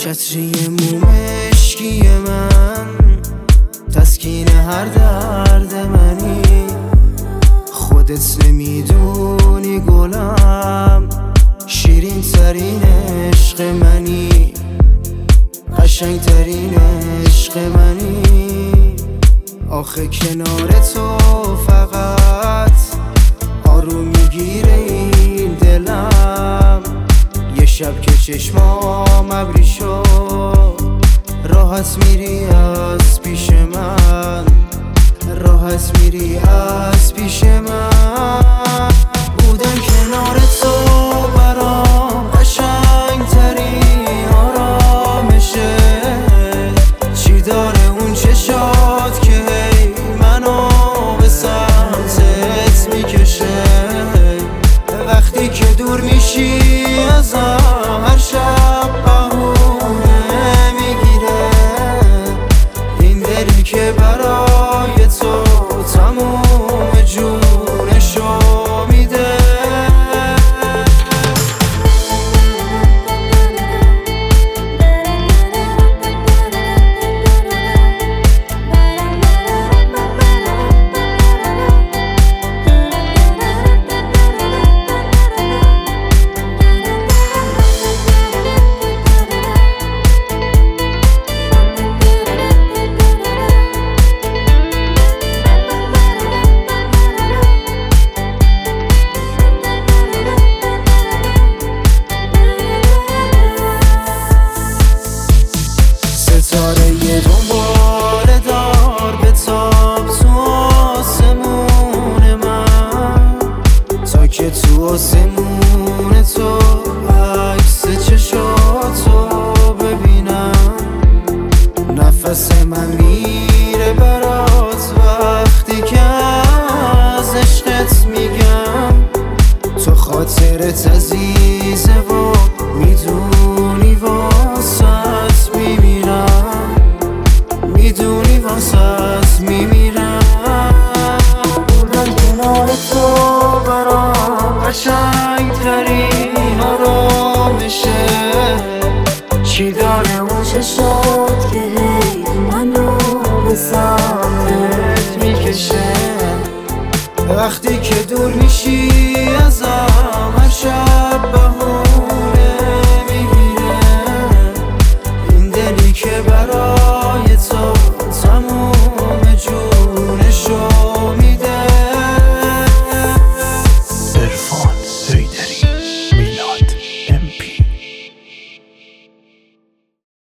چتری مومشکی من تسکین هر درد منی، خودت نمیدونی گلم شیرین ترین عشق منی، قشنگ ترین عشق منی. آخه کنار تو فقط آروم میگیره این دلم، یه شب که چشمام ابری شد راحت میری از پیش من، راحت میری از پیش من. بودن کنار تو برام قشنگ ترین آرامشه، چی داره اون چشات که هی منو به سمتت میکشه؟ وقتی که دور میشی ازم هر شب بهونه میگیره، این دلی که برای تو تموم جونشو میده. ستاره یه دنباله دار به تاب تو آسمون من، تا که تو آسمون تو عکس چشاتو ببینم. نفس من میره برات وقتی که از عشقت میگم، تو خاطرت عزیزه و میدونی واسط میمیرم، میدونی واسط میمیرم. بودن کنار تو برام قشنگ ترین آرامشه، چی داره اون چشات که هی منو به سمتت میکشه؟ وقتی که دور میشی ازم هر شب بهونه میگیره، این دلی که برای